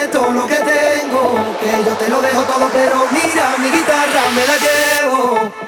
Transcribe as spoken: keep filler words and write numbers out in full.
todo lo que tengo, que yo te lo dejo todo, pero mira, mi guitarra me la llevo.